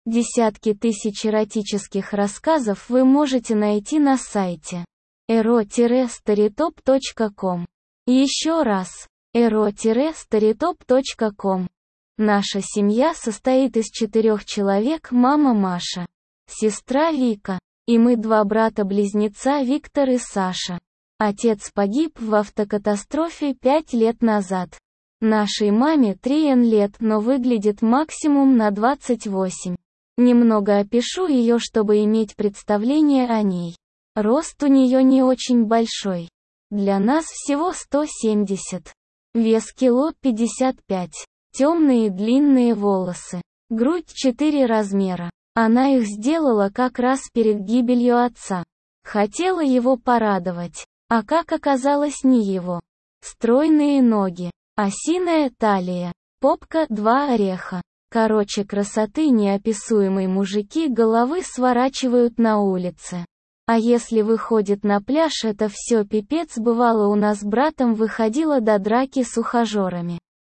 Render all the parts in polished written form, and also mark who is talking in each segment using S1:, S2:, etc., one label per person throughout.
S1: Десятки тысяч эротических рассказов вы можете найти на сайте ero-storytop.com. Еще раз, ero-storytop.com. Наша семья состоит из 4 человек: мама Маша, сестра Вика, и мы 2 брата-близнеца Виктор и Саша. Отец погиб в автокатастрофе 5 лет назад. Нашей маме 3 лет, но выглядит максимум на 28. Немного опишу ее, чтобы иметь представление о ней. Рост у нее не очень большой. Для нас всего 170. Вес кило 55. Темные длинные волосы. Грудь 4 размера. Она их сделала как раз перед гибелью отца. Хотела его порадовать. А как оказалось, не его. Стройные ноги. Осиная талия. Попка 2 ореха. Короче, красоты неописуемой мужики головы сворачивают на улице. А если выходит на пляж, это все пипец. Бывало, у нас с братом выходило до драки с ухажерами.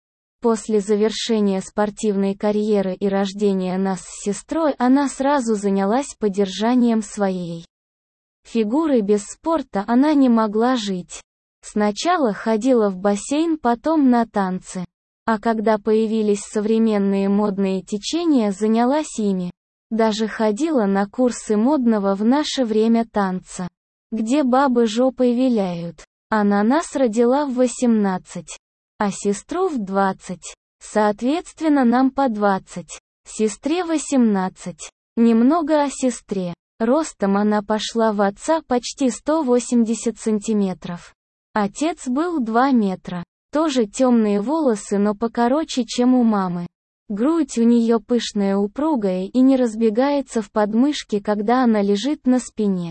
S1: После завершения спортивной карьеры и рождения нас с сестрой, она сразу занялась поддержанием своей фигуры. Без спорта она не могла жить. Сначала ходила в бассейн, потом на танцы. А когда появились современные модные течения, занялась ими. Даже ходила на курсы модного в наше время танца, где бабы жопой виляют. Она нас родила в 18, а сестру в 20. Соответственно, нам по 20. Сестре 18. Немного о сестре. Ростом она пошла в отца почти 180 сантиметров. Отец был 2 метра. Тоже темные волосы, но покороче, чем у мамы. Грудь у нее пышная, упругая и не разбегается в подмышке, когда она лежит на спине,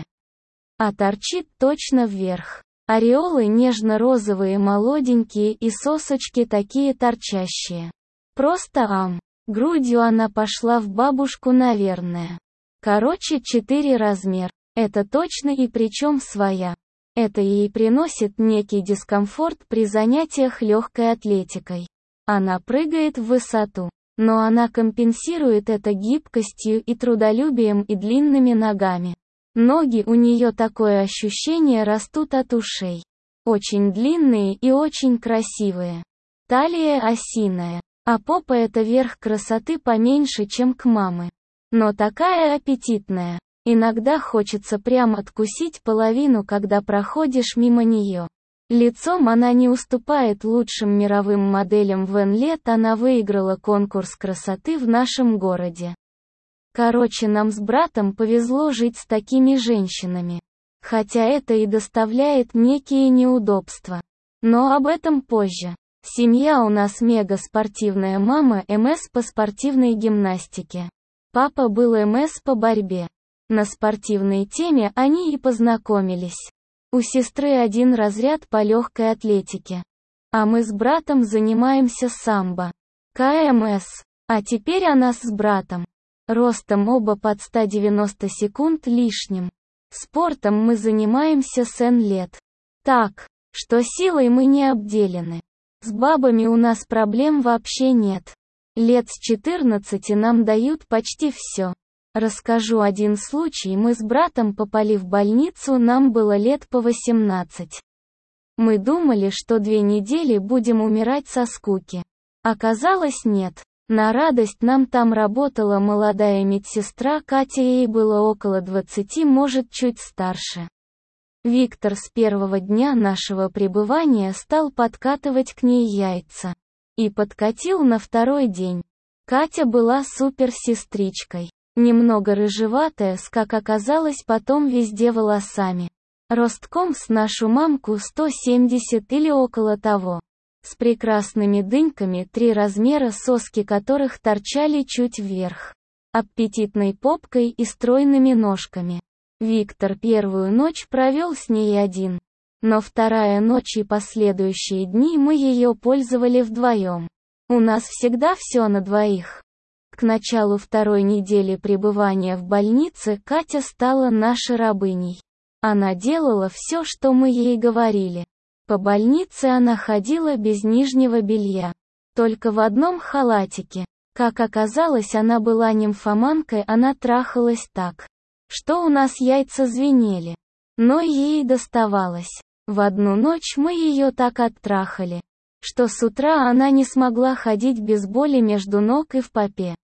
S1: а торчит точно вверх. Ореолы нежно-розовые, молоденькие, и сосочки такие торчащие. Просто ам. Грудью она пошла в бабушку, наверное. Короче, 4 размер. Это точно, и причем своя. Это ей приносит некий дискомфорт при занятиях легкой атлетикой. Она прыгает в высоту, но она компенсирует это гибкостью и трудолюбием и длинными ногами. Ноги у нее, такое ощущение, растут от ушей. Очень длинные и очень красивые. Талия осиная, а попа — это верх красоты, поменьше, чем к мамы. Но такая аппетитная. Иногда хочется прям откусить половину, когда проходишь мимо нее. Лицом она не уступает лучшим мировым моделям. В лет она выиграла конкурс красоты в нашем городе. Короче, нам с братом повезло жить с такими женщинами. Хотя это и доставляет некие неудобства. Но об этом позже. Семья у нас мега спортивная. Мама МС по спортивной гимнастике. Папа был МС по борьбе. На спортивной теме они и познакомились. У сестры 1 разряд по легкой атлетике. А мы с братом занимаемся самбо. КМС. А теперь она с братом. Ростом оба под 190 секунд лишним. Спортом мы занимаемся с лет. Так, что силой мы не обделены. С бабами у нас проблем вообще нет. Лет с 14 нам дают почти все. Расскажу один случай. Мы с братом попали в больницу, нам было лет по 18. Мы думали, что 2 недели будем умирать со скуки. Оказалось, нет. На радость нам там работала молодая медсестра Катя, ей было около 20, может чуть старше. Виктор с первого дня нашего пребывания стал подкатывать к ней яйца. И подкатил на 2-й день. Катя была суперсестричкой. Немного рыжеватая, с, как оказалось потом, везде волосами. Ростком с нашу мамку 170 или около того. С прекрасными дыньками 3 размера, соски которых торчали чуть вверх. Аппетитной попкой и стройными ножками. Виктор первую ночь провел с ней один. Но 2-я ночь и последующие дни мы ее пользовали вдвоем. У нас всегда все на двоих. К началу 2-й недели пребывания в больнице Катя стала нашей рабыней. Она делала все, что мы ей говорили. По больнице она ходила без нижнего белья. Только в одном халатике. Как оказалось, она была нимфоманкой, она трахалась так, что у нас яйца звенели. Но ей доставалось. В одну ночь мы ее так оттрахали, что с утра она не смогла ходить без боли между ног и в попе.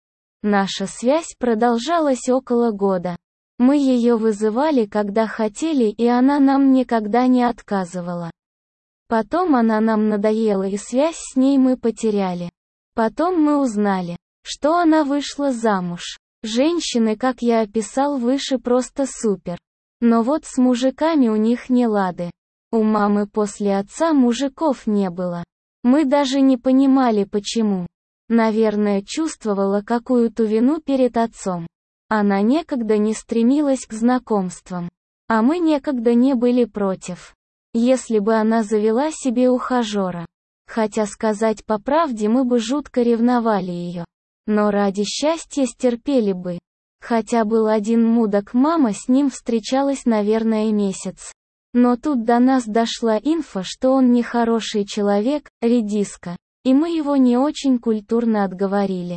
S1: Наша связь продолжалась около года. Мы ее вызывали, когда хотели, и она нам никогда не отказывала. Потом она нам надоела, и связь с ней мы потеряли. Потом мы узнали, что она вышла замуж. Женщины, как я описал выше, просто супер. Но вот с мужиками у них не лады. У мамы после отца мужиков не было. Мы даже не понимали почему. Наверное, чувствовала какую-то вину перед отцом. Она некогда не стремилась к знакомствам. А мы некогда не были против. Если бы она завела себе ухажера. Хотя сказать по правде, мы бы жутко ревновали ее. Но ради счастья стерпели бы. Хотя был один мудак, мама с ним встречалась, наверное, месяц. Но тут до нас дошла инфа, что он нехороший человек, редиска, и мы его не очень культурно отговорили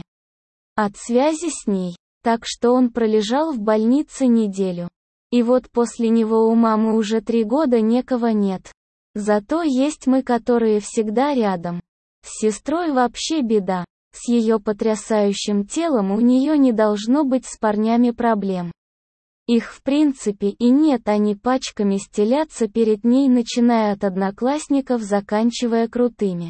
S1: от связи с ней. Так что он пролежал в больнице неделю. И вот после него у мамы уже 3 года никого нет. Зато есть мы, которые всегда рядом. С сестрой вообще беда. С ее потрясающим телом у нее не должно быть с парнями проблем. Их в принципе и нет, они пачками стелятся перед ней, начиная от одноклассников, заканчивая крутыми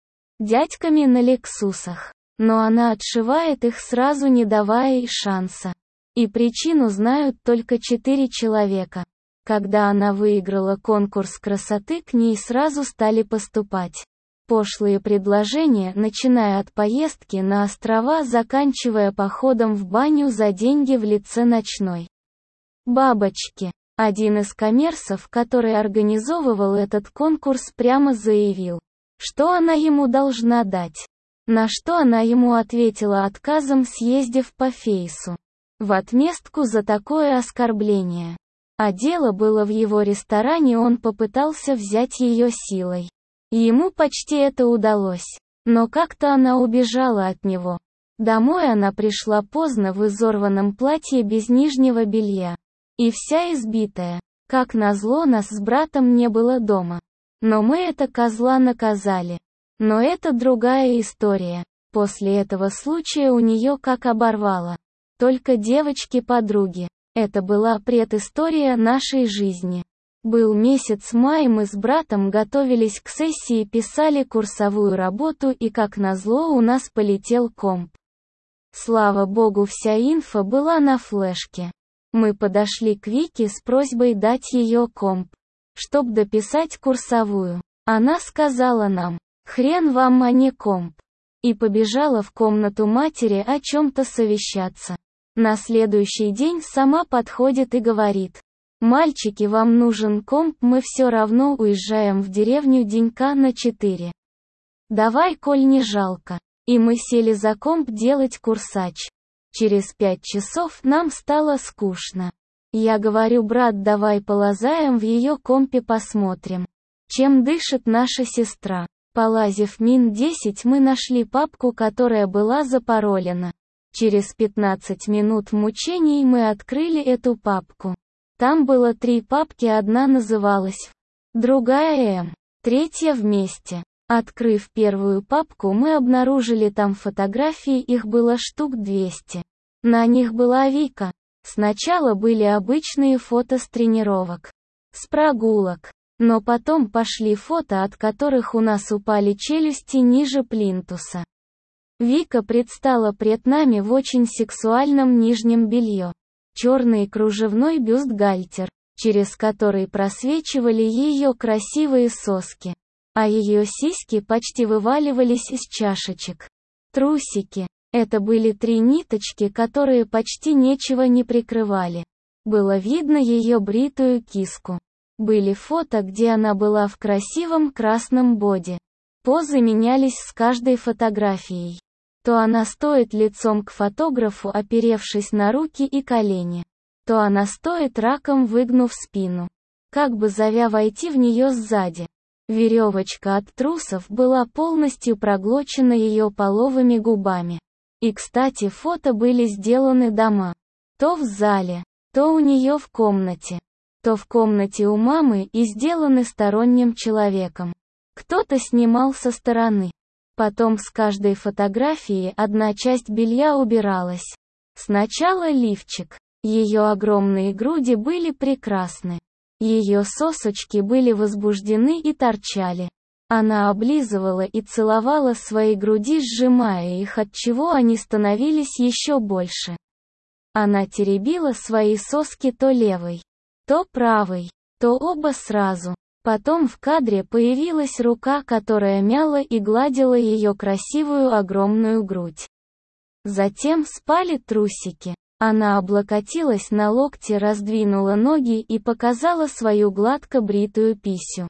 S1: дядьками на лексусах. Но она отшивает их сразу, не давая ей шанса. И причину знают только 4 человека. Когда она выиграла конкурс красоты, к ней сразу стали поступать пошлые предложения, начиная от поездки на острова, заканчивая походом в баню за деньги в лице ночной бабочки. Один из коммерсов, который организовывал этот конкурс, прямо заявил, что она ему должна дать. На что она ему ответила отказом, съездив по фейсу в отместку за такое оскорбление. А дело было в его ресторане, он попытался взять ее силой. Ему почти это удалось. Но как-то она убежала от него. Домой она пришла поздно в изорванном платье без нижнего белья. И вся избитая. Как назло, нас с братом не было дома. Но мы это козла наказали. Но это другая история. После этого случая у нее как оборвало. Только девочки-подруги. Это была предыстория нашей жизни. Был месяц май, мы с братом готовились к сессии, писали курсовую работу, и как назло у нас полетел комп. Слава богу, вся инфа была на флешке. Мы подошли к Вике с просьбой дать ее комп, чтоб дописать курсовую. Она сказала нам: «Хрен вам, а не комп». И побежала в комнату матери о чем-то совещаться. На следующий день сама подходит и говорит: «Мальчики, вам нужен комп, мы все равно уезжаем в деревню денька на 4. Давай, коль не жалко». И мы сели за комп делать курсач. Через 5 часов нам стало скучно. Я говорю: брат, давай полазаем в ее компе, посмотрим, чем дышит наша сестра. Полазив минут 10, мы нашли папку, которая была запаролена. Через 15 минут мучений мы открыли эту папку. Там было 3 папки, одна называлась «Ф», другая «М», третья «Вместе». Открыв первую папку, мы обнаружили там фотографии, их было штук 200. На них была Вика. Сначала были обычные фото с тренировок, с прогулок. Но потом пошли фото, от которых у нас упали челюсти ниже плинтуса. Вика предстала пред нами в очень сексуальном нижнем белье. Черный кружевной бюстгальтер, через который просвечивали ее красивые соски. А ее сиськи почти вываливались из чашечек. Трусики. Это были 3 ниточки, которые почти ничего не прикрывали. Было видно ее бритую киску. Были фото, где она была в красивом красном боди. Позы менялись с каждой фотографией. То она стоит лицом к фотографу, оперевшись на руки и колени. То она стоит раком, выгнув спину, как бы зовя войти в нее сзади. Веревочка от трусов была полностью проглочена ее половыми губами. И, кстати, фото были сделаны дома. То в зале, то у нее в комнате, то в комнате у мамы и сделаны сторонним человеком. Кто-то снимал со стороны. Потом с каждой фотографии одна часть белья убиралась. Сначала лифчик. Ее огромные груди были прекрасны. Ее сосочки были возбуждены и торчали. Она облизывала и целовала свои груди, сжимая их, отчего они становились еще больше. Она теребила свои соски то левой, то правой, то оба сразу. Потом в кадре появилась рука, которая мяла и гладила ее красивую огромную грудь. Затем спали трусики. Она облокотилась на локти, раздвинула ноги и показала свою гладко бритую писю.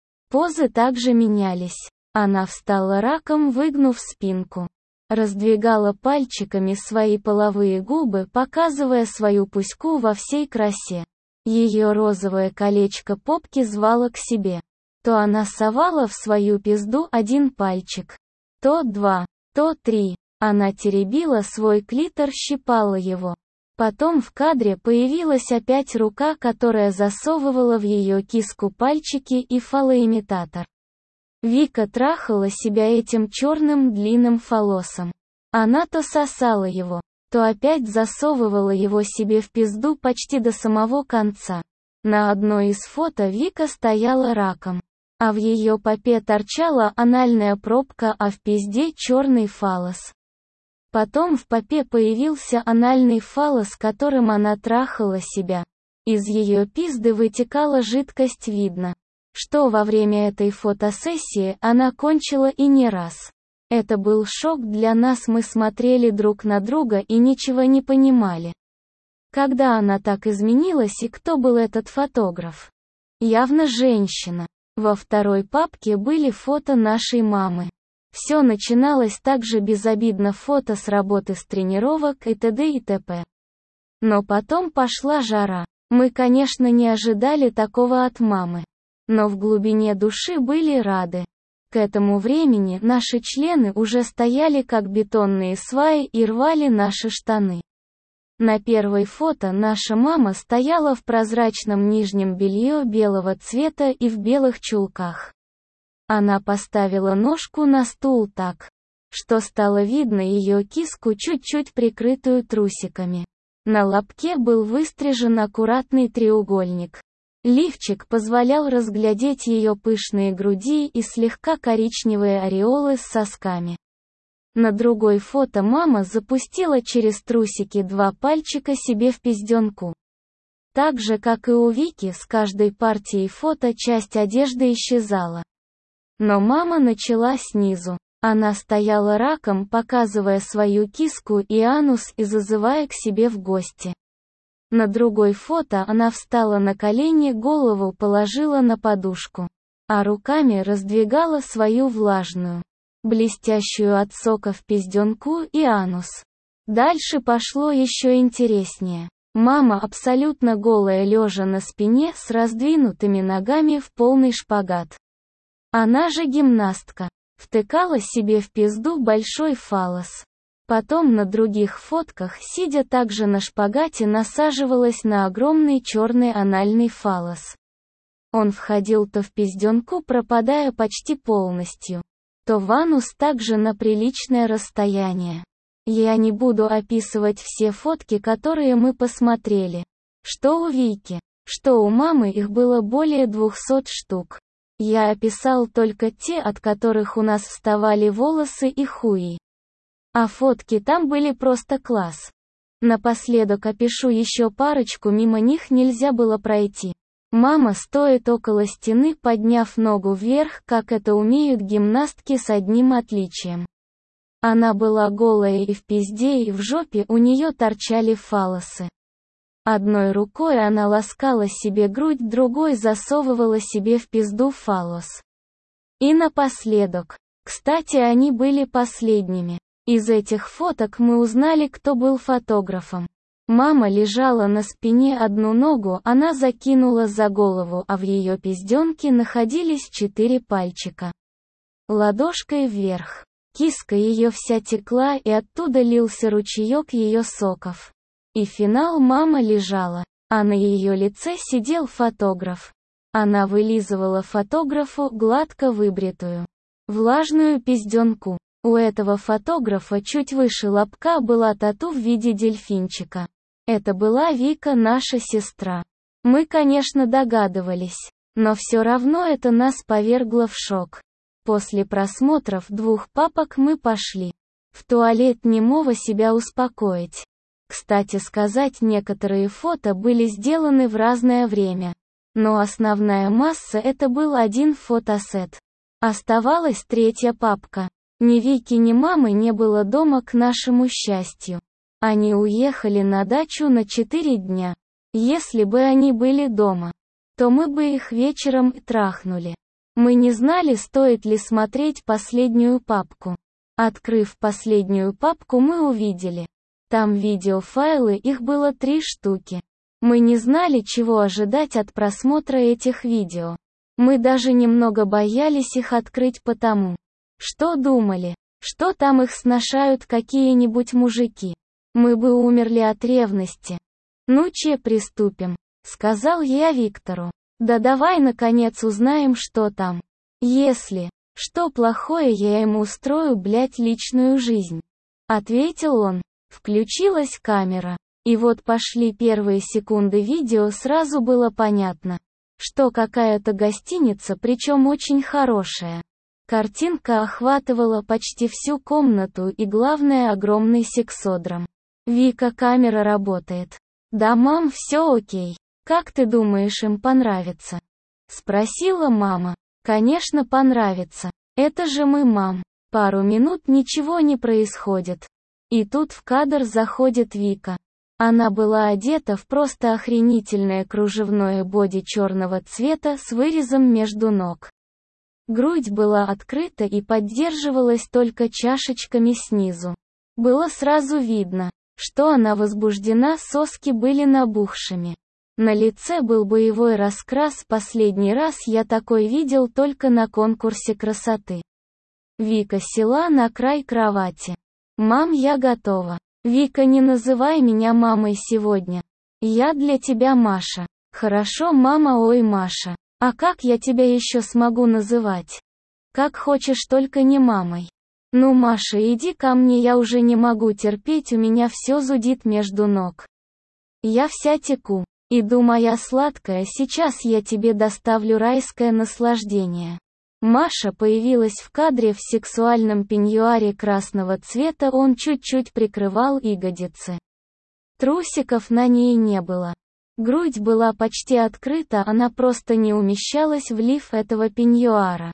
S1: Позы также менялись. Она встала раком, выгнув спинку. Раздвигала пальчиками свои половые губы, показывая свою пуську во всей красе. Ее розовое колечко попки звало к себе. То она совала в свою пизду один пальчик, то два, то три. Она теребила свой клитор, щипала его. Потом в кадре появилась опять рука, которая засовывала в ее киску пальчики и фалоимитатор. Вика трахала себя этим черным длинным фалосом. Она то сосала его, то опять засовывала его себе в пизду почти до самого конца. На одной из фото Вика стояла раком, а в ее попе торчала анальная пробка, а в пизде черный фалос. Потом в попе появился анальный фалос, которым она трахала себя. Из ее пизды вытекала жидкость, видно, что во время этой фотосессии она кончила и не раз. Это был шок для нас, мы смотрели друг на друга и ничего не понимали. Когда она так изменилась и кто был этот фотограф? Явно женщина. Во второй папке были фото нашей мамы. Все начиналось так же безобидно, фото с работы, с тренировок и т.д. и т.п. Но потом пошла жара. Мы, конечно, не ожидали такого от мамы. Но в глубине души были рады. К этому времени наши члены уже стояли как бетонные сваи и рвали наши штаны. На первой фото наша мама стояла в прозрачном нижнем белье белого цвета и в белых чулках. Она поставила ножку на стул так, что стало видно ее киску, чуть-чуть прикрытую трусиками. На лобке был выстрижен аккуратный треугольник. Лифчик позволял разглядеть ее пышные груди и слегка коричневые ореолы с сосками. На другой фото мама запустила через трусики два пальчика себе в пизденку. Так же, как и у Вики, с каждой партией фото часть одежды исчезала. Но мама начала снизу. Она стояла раком, показывая свою киску и анус и зазывая к себе в гости. На другой фото она встала на колени, голову положила на подушку, а руками раздвигала свою влажную, блестящую от соков пизденку и анус. Дальше пошло еще интереснее. Мама абсолютно голая, лежа на спине с раздвинутыми ногами в полный шпагат. Она же гимнастка. Втыкала себе в пизду большой фалос. Потом на других фотках, сидя также на шпагате, насаживалась на огромный черный анальный фалос. Он входил то в пизденку, пропадая почти полностью, то в анус также на приличное расстояние. Я не буду описывать все фотки, которые мы посмотрели. Что у Вики, что у мамы, их было более 200 штук. Я описал только те, от которых у нас вставали волосы и хуи. А фотки там были просто класс. Напоследок опишу еще парочку, мимо них нельзя было пройти. Мама стоит около стены, подняв ногу вверх, как это умеют гимнастки, с одним отличием. Она была голая и в пизде, и в жопе у нее торчали фалосы. Одной рукой она ласкала себе грудь, другой засовывала себе в пизду фалос. И напоследок. Кстати, они были последними. Из этих фоток мы узнали, кто был фотографом. Мама лежала на спине, одну ногу она закинула за голову, а в ее пизденке находились 4 пальчика. Ладошкой вверх. Киска ее вся текла, и оттуда лился ручеек ее соков. И финал: мама лежала, а на ее лице сидел фотограф. Она вылизывала фотографу гладко выбритую, влажную пизденку. У этого фотографа чуть выше лобка была тату в виде дельфинчика. Это была Вика, наша сестра. Мы, конечно, догадывались, но все равно это нас повергло в шок. После просмотров 2 папок мы пошли в туалет немого себя успокоить. Кстати сказать, некоторые фото были сделаны в разное время, но основная масса — это был один фотосет. Оставалась 3-я папка. Ни Вики, ни мамы не было дома, к нашему счастью. Они уехали на дачу на 4 дня. Если бы они были дома, то мы бы их вечером трахнули. Мы не знали, стоит ли смотреть последнюю папку. Открыв последнюю папку, мы увидели там видеофайлы, их было 3 штуки. Мы не знали, чего ожидать от просмотра этих видео. Мы даже немного боялись их открыть, потому что думали, что там их сношают какие-нибудь мужики. Мы бы умерли от ревности. «Ну че, приступим», — сказал я Виктору. «Да давай наконец узнаем, что там. Если что плохое, я ему устрою, блять, личную жизнь», — ответил он. Включилась камера. И вот пошли первые секунды видео, сразу было понятно, что какая-то гостиница, причем очень хорошая. Картинка охватывала почти всю комнату и, главное, огромный сексодром. «Вика, камера работает». «Да, мам, все окей. Как ты думаешь, им понравится?» — спросила мама. «Конечно понравится. Это же мы, мам». Пару минут ничего не происходит. И тут в кадр заходит Вика. Она была одета в просто охренительное кружевное боди черного цвета с вырезом между ног. Грудь была открыта и поддерживалась только чашечками снизу. Было сразу видно, что она возбуждена, соски были набухшими. На лице был боевой раскрас, последний раз я такой видел только на конкурсе красоты. Вика села на край кровати. «Мам, я готова». «Вика, не называй меня мамой сегодня. Я для тебя Маша». «Хорошо, мама, ой, Маша. А как я тебя еще смогу называть?» «Как хочешь, только не мамой». «Ну, Маша, иди ко мне, я уже не могу терпеть, у меня все зудит между ног. Я вся теку. Иду, моя сладкая, сейчас я тебе доставлю райское наслаждение». Маша появилась в кадре в сексуальном пеньюаре красного цвета, он чуть-чуть прикрывал ягодицы. Трусиков на ней не было. Грудь была почти открыта, она просто не умещалась в лиф этого пеньюара.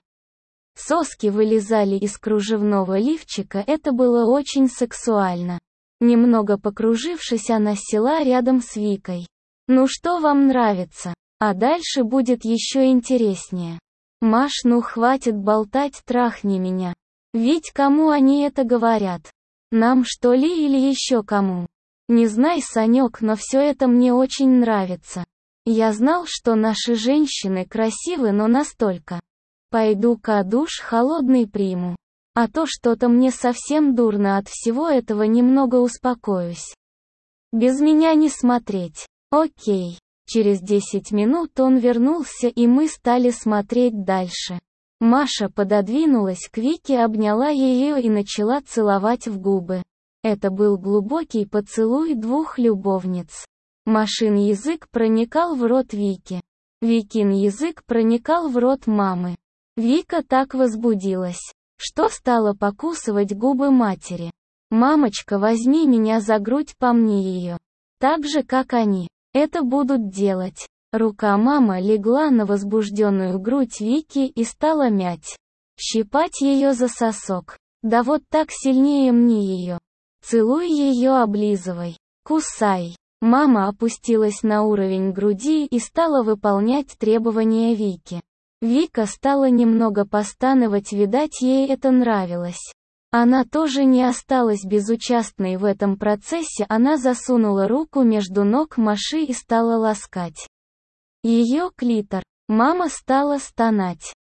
S1: Соски вылезали из кружевного лифчика, это было очень сексуально. Немного покружившись, она села рядом с Викой. «Ну что вам нравится? А дальше будет еще интереснее». «Маш, ну хватит болтать, трахни меня». «Ведь кому они это говорят? Нам что ли или еще кому?» «Не знай, Санек, но все это мне очень нравится. Я знал, что наши женщины красивы, но настолько. Пойду-ка душ холодный приму. А то что-то мне совсем дурно от всего этого, немного успокоюсь. Без меня не смотреть». «Окей». Через 10 минут он вернулся, и мы стали смотреть дальше. Маша пододвинулась к Вике, обняла ее и начала целовать в губы. Это был глубокий поцелуй 2 любовниц. Машин язык проникал в рот Вики. Викин язык проникал в рот мамы. Вика так возбудилась, что стала покусывать губы матери. «Мамочка, возьми меня за грудь, помни ее. Так же, как они это будут делать». Рука мамы легла на возбужденную грудь Вики и стала мять. Щипать ее за сосок. «Да вот так сильнее мни ее. Целуй ее, облизывай. Кусай». Мама опустилась на уровень груди и стала выполнять требования Вики. Вика стала немного постановать, видать, ей это нравилось. Она тоже не осталась безучастной в этом процессе, она засунула руку между ног Маши и стала ласкать ее клитор. Мама стала стонать.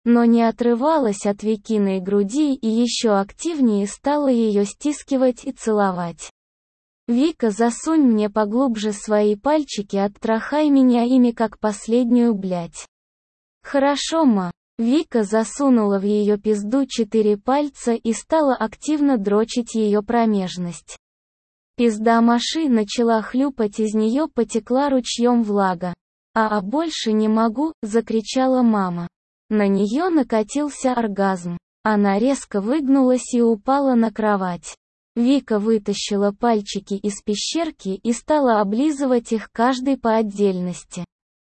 S1: но не отрывалась от Викиной груди и еще активнее стала ее стискивать и целовать. «Вика, засунь мне поглубже свои пальчики, оттрахай меня ими как последнюю, блядь». «Хорошо, ма». Вика засунула в ее пизду 4 пальца и стала активно дрочить ее промежность. Пизда Маши начала хлюпать, из нее потекла ручьем влага. «А больше не могу», — закричала мама. На нее накатился оргазм. Она резко выгнулась и упала на кровать. Вика вытащила пальчики из пещерки и стала облизывать их каждый по отдельности.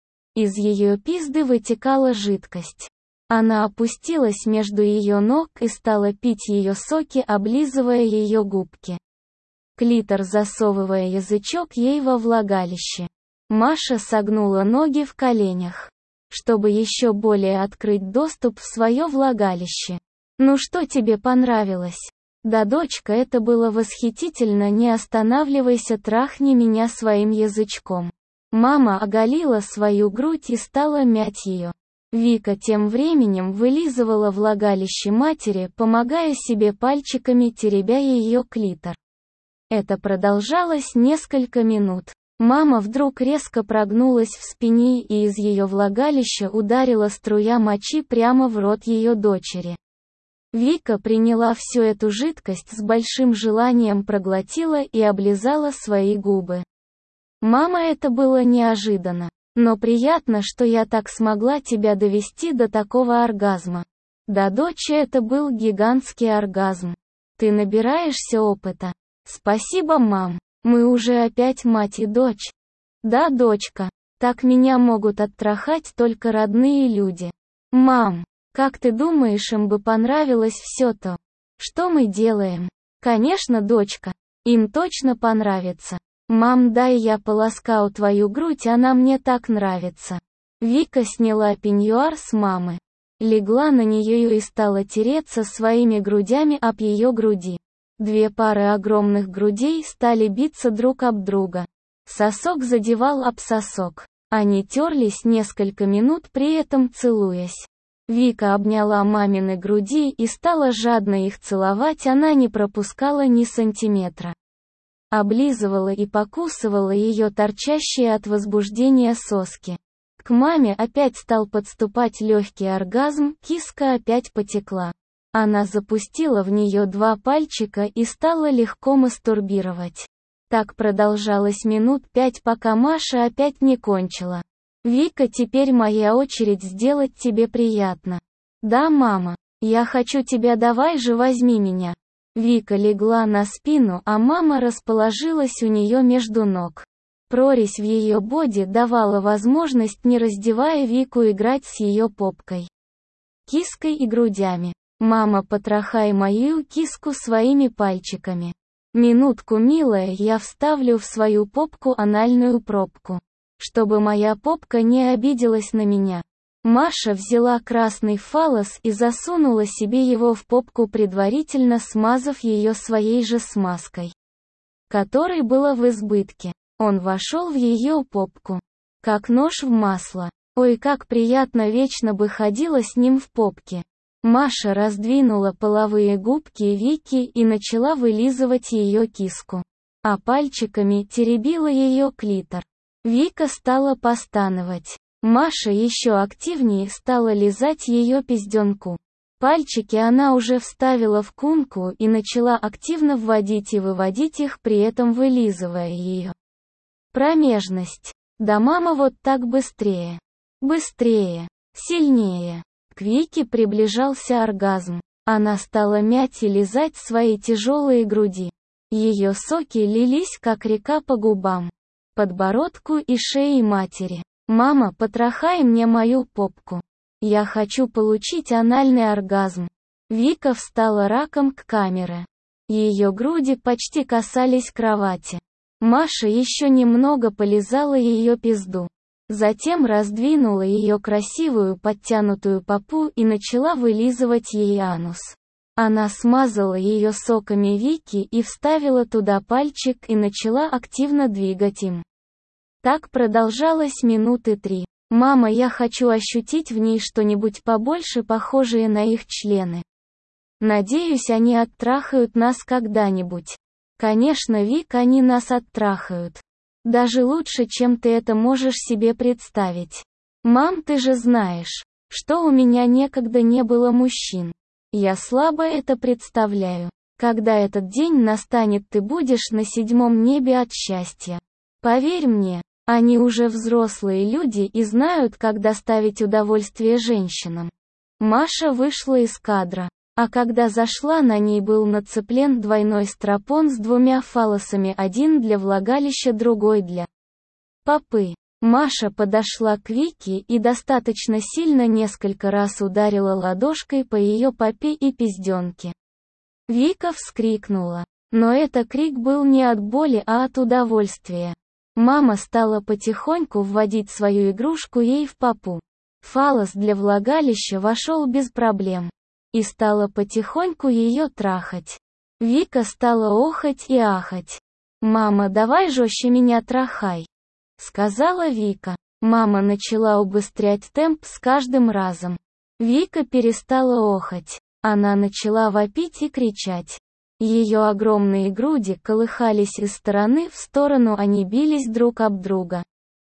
S1: Из ее пизды вытекала жидкость. Она опустилась между ее ног и стала пить ее соки, облизывая ее губки. Клитор, засовывая язычок ей во влагалище. Маша согнула ноги в коленях, чтобы еще более открыть доступ в свое влагалище. «Ну что тебе понравилось?» «Да, дочка, это было восхитительно, не останавливайся, трахни меня своим язычком». Мама оголила свою грудь и стала мять ее. Вика тем временем вылизывала влагалище матери, помогая себе пальчиками, теребя ее клитор. Это продолжалось несколько минут. Мама вдруг резко прогнулась в спине, и из ее влагалища ударила струя мочи прямо в рот ее дочери. Вика приняла всю эту жидкость с большим желанием, проглотила и облизала свои губы. «Мама, это было неожиданно. Но приятно, что я так смогла тебя довести до такого оргазма». «Да, дочь, это был гигантский оргазм. Ты набираешься опыта». «Спасибо, мам. Мы уже опять мать и дочь». «Да, дочка. Так меня могут оттрахать только родные люди». «Мам, как ты думаешь, им бы понравилось все то, что мы делаем?» «Конечно, дочка. Им точно понравится». «Мам, дай я поласкаю твою грудь, она мне так нравится». Вика сняла пеньюар с мамы, легла на нее и стала тереться своими грудями об ее груди. 2 пары огромных грудей стали биться друг об друга. Сосок задевал об сосок. Они терлись несколько минут, при этом целуясь. Вика обняла мамины груди и стала жадно их целовать, она не пропускала ни сантиметра. Облизывала и покусывала ее торчащие от возбуждения соски. К маме опять стал подступать легкий оргазм, киска опять потекла. Она запустила в нее 2 пальчика и стала легко мастурбировать. Так продолжалось минут 5, пока Маша опять не кончила. «Вика, теперь моя очередь сделать тебе приятно». «Да, мама. Я хочу тебя, давай же возьми меня». Вика легла на спину, а мама расположилась у нее между ног. Прорезь в ее боди давала возможность, не раздевая Вику, играть с ее попкой, киской и грудями. «Мама, потрахай мою киску своими пальчиками». «Минутку, милая, я вставлю в свою попку анальную пробку, чтобы моя попка не обиделась на меня». Маша взяла красный фаллос и засунула себе его в попку, предварительно смазав ее своей же смазкой, которой было в избытке. Он вошел в ее попку, как нож в масло. Ой, как приятно, вечно бы ходила с ним в попке. Маша раздвинула половые губки Вики и начала вылизывать ее киску, а пальчиками теребила ее клитор. Вика стала постановать. Маша еще активнее стала лизать ее пизденку. Пальчики она уже вставила в кунку и начала активно вводить и выводить их, при этом вылизывая ее промежность. «Да, мама, вот так быстрее. Быстрее. Сильнее». К Вике приближался оргазм. Она стала мять и лизать свои тяжелые груди. Ее соки лились, как река, по губам, подбородку и шее матери. «Мама, потрахай мне мою попку. Я хочу получить анальный оргазм». Вика встала раком к камере. Ее груди почти касались кровати. Маша еще немного полизала ее пизду. Затем раздвинула ее красивую подтянутую попу и начала вылизывать ей анус. Она смазала ее соками Вики и вставила туда пальчик и начала активно двигать им. Так продолжалось минуты 3. Мама, я хочу ощутить в ней что-нибудь побольше, похожее на их члены. Надеюсь, они оттрахают нас когда-нибудь. Конечно, Вик, они нас оттрахают. Даже лучше, чем ты это можешь себе представить. Мам, ты же знаешь, что у меня некогда не было мужчин. Я слабо это представляю. Когда этот день настанет, ты будешь на 7-м небе от счастья. Поверь мне, они уже взрослые люди и знают, как доставить удовольствие женщинам. Маша вышла из кадра, а когда зашла, на ней был нацеплен двойной стропон с 2 фаллосами, один для влагалища, другой для попы. Маша подошла к Вике и достаточно сильно несколько раз ударила ладошкой по ее попе и пизденке. Вика вскрикнула, но это крик был не от боли, а от удовольствия. Мама стала потихоньку вводить свою игрушку ей в попу. Фаллос для влагалища вошел без проблем. И стала потихоньку ее трахать. Вика стала охать и ахать. «Мама, давай жестче меня трахай», — сказала Вика. Мама начала убыстрять темп с каждым разом. Вика перестала охать. Она начала вопить и кричать. Ее огромные груди колыхались из стороны в сторону, они бились друг об друга.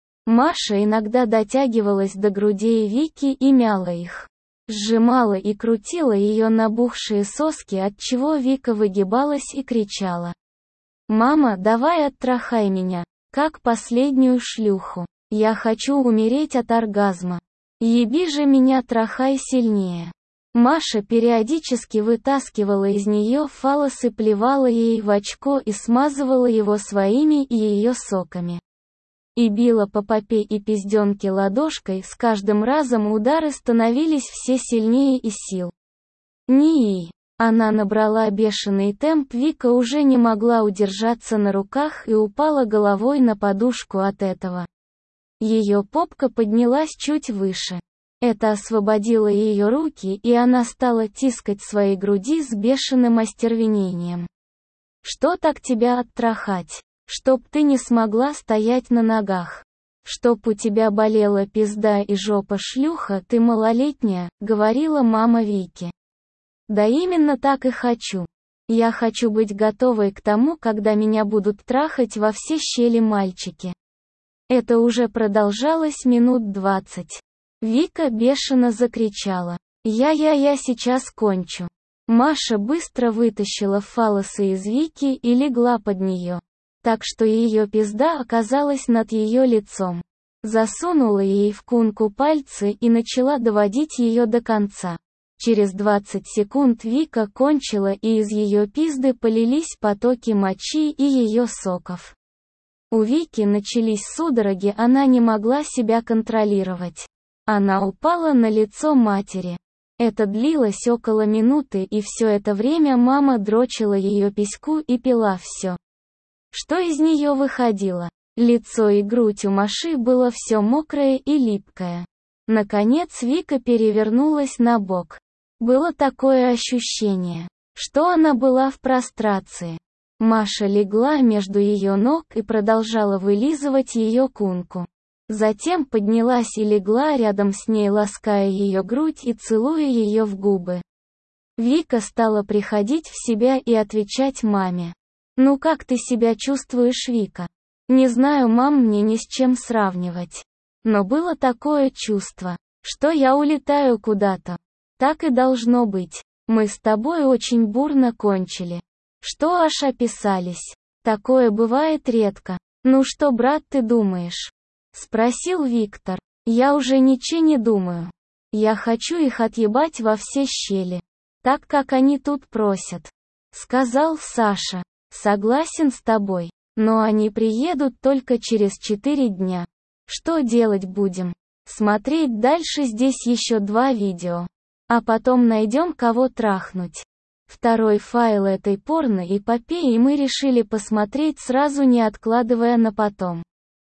S1: Маша иногда дотягивалась до грудей Вики и мяла их. Сжимала и крутила ее набухшие соски, отчего Вика выгибалась и кричала. «Мама, давай оттрахай меня, как последнюю шлюху. Я хочу умереть от оргазма. Еби же меня, трахай сильнее». Маша периодически вытаскивала из нее фаллос и плевала ей в очко и смазывала его своими и ее соками. И била по попе и пизденке ладошкой, с каждым разом удары становились все сильнее и сил. Ни. Она набрала бешеный темп, Вика уже не могла удержаться на руках и упала головой на подушку от этого. Ее попка поднялась чуть выше. Это освободило ее руки, и она стала тискать свои груди с бешеным остервенением. «Что так тебя оттрахать? Чтоб ты не смогла стоять на ногах. Чтоб у тебя болела пизда и жопа, шлюха, ты малолетняя», — говорила мама Вики. «Да именно так и хочу. Я хочу быть готовой к тому, когда меня будут трахать во все щели мальчики». Это уже продолжалось минут 20. Вика бешено закричала. Я сейчас кончу». Маша быстро вытащила фаллосы из Вики и легла под нее. Так что ее пизда оказалась над ее лицом. Засунула ей в кунку пальцы и начала доводить ее до конца. Через 20 секунд Вика кончила, и из ее пизды полились потоки мочи и ее соков. У Вики начались судороги, она не могла себя контролировать. Она упала на лицо матери. Это длилось около минуты, и все это время мама дрочила ее письку и пила все, что из нее выходило. Лицо и грудь у Маши было все мокрое и липкое. Наконец Вика перевернулась на бок. Было такое ощущение, что она была в прострации. Маша легла между ее ног и продолжала вылизывать ее кунку. Затем поднялась и легла рядом с ней, лаская ее грудь и целуя ее в губы. Вика стала приходить в себя и отвечать маме. «Ну как ты себя чувствуешь, Вика?» «Не знаю, мам, мне ни с чем сравнивать. Но было такое чувство, что я улетаю куда-то. Так и должно быть. Мы с тобой очень бурно кончили. Что аж описались. Такое бывает редко. Ну что, брат, ты думаешь?» Спросил Виктор. «Я уже ничего не думаю. Я хочу их отъебать во все щели. Так как они тут просят», — сказал Саша. «Согласен с тобой. Но они приедут только через 4 дня. Что делать будем? Смотреть дальше, здесь еще 2 видео. А потом найдем кого трахнуть. Второй файл этой порно-эпопеи мы решили посмотреть сразу, не откладывая на потом.